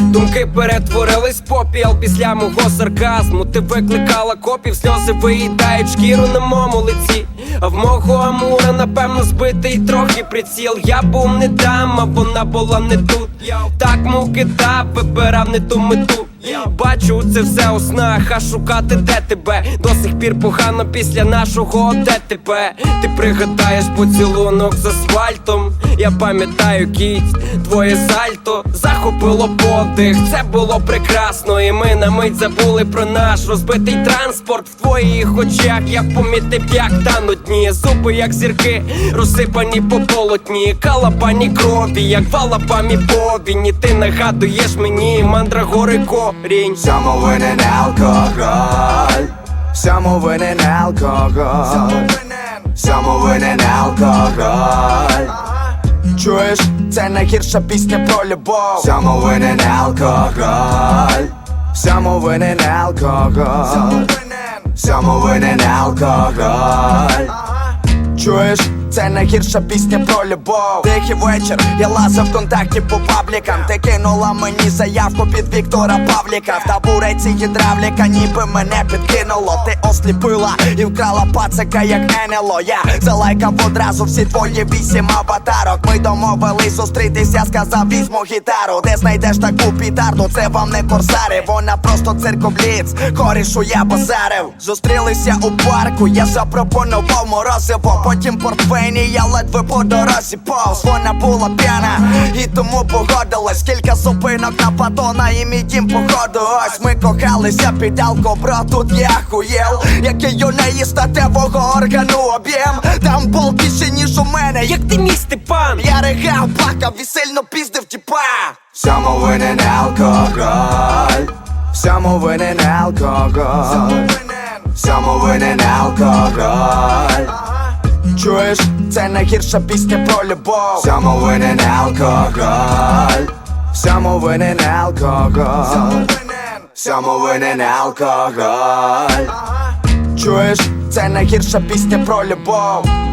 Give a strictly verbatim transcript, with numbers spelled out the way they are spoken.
Думки перетворились в попіл після мого сарказму. Ти викликала копів, сльози виїдають шкіру на моєму лиці. А в мого амура, напевно, збитий трохи приціл. Я був не там, а вона була не тут. Так муки дав, вибирав не ту мету. Бачу це все у снах, а шукати де тебе. До сих пір погано після нашого ДТП. Ти пригадаєш поцілунок з асфальтом. Я пам'ятаю кість, твоє сальто захопило подих. Це було прекрасно, і ми на мить забули про наш розбитий транспорт. В твоїх очах я помітив, як тануть дні. Зуби як зірки, розсипані по полотні. Калабані крові, як в Алабамі повіні. Ти нагадуєш мені мандрагори корінь. Всьому винен алкоголь, всьому винен алкоголь, всьому винен алкоголь. Чуєш, це найгірша пісня про любов. Всьому винен алкоголь, всьому винен алкоголь, всьому винен алкоголь. Чуєш, це найгірша пісня про любов. Тихий вечір, я лазав в контакті по паблікам. Ти кинула мені заявку під Віктора Павліка. В табуреці гідравліка, ніби мене підкинуло. Ти осліпила і вкрала пацика, як НЛО. Я залайкав одразу всі твої вісім аватарок. Ми домовились зустрітися, сказав, візьму гітару. Де знайдеш таку пітарду, це вам не корсари. Вона просто цирковліц, корішу я базарив. Зустрілися у парку, я запропонував морозиво. Потім портфейні, я ледве по дорозі повз. Вона була п'яна і тому погодилась. Кілька зупинок на батона і мій дім походу. Ось ми кохалися під алкобро, тут я хуєл. Який у неї статевого органу об'єм. Там бол більше ніж у мене, як ти мій Степан. Я ригав, плакав і сильно піздив тіпа. Всьому винен алкоголь, всьому винен алкоголь, всьому винен алкоголь. Чуєш, це найгірша пісня про любов. Всьому винен алкоголь, всьому винен алкоголь, всьому винен алкоголь. Чуєш, це найгірша пісня про любов.